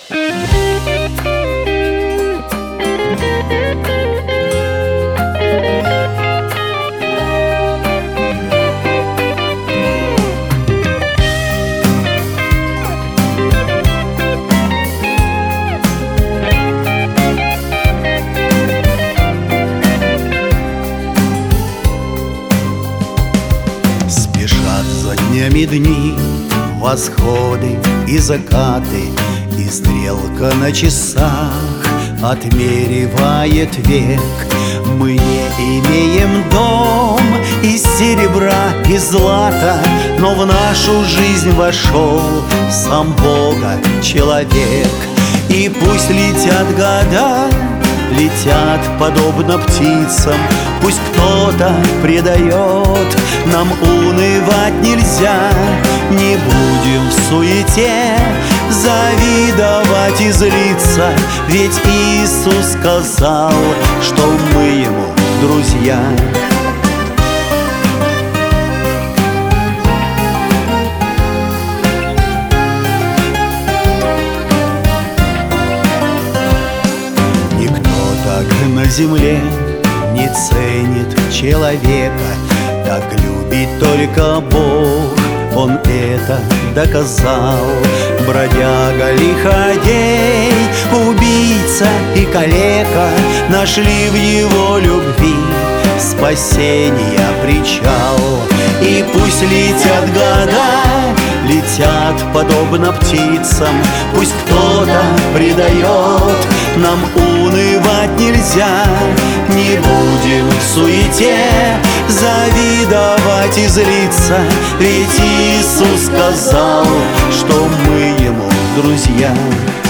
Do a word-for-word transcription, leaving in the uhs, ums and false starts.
За днями дни, восходы и закаты, и стрелка на часах отмеривает век. Мы не имеем дом из серебра и злата, но в нашу жизнь вошел сам Бога человек. И пусть летят года, летят подобно птицам, пусть кто-то предает, нам унывать нельзя. Не будем в суете завидовать и злиться, ведь Иисус сказал, что мы Ему друзья. На земле не ценит человека, так любит только Бог, Он это доказал. Бродяга, лиходей, убийца и калека нашли в Его любви спасения причал. И пусть летят года, летят подобно птицам, пусть кто-то предает, нам унывать нельзя. Не будем в суете завидовать и злиться, ведь Иисус сказал, что мы Ему друзья.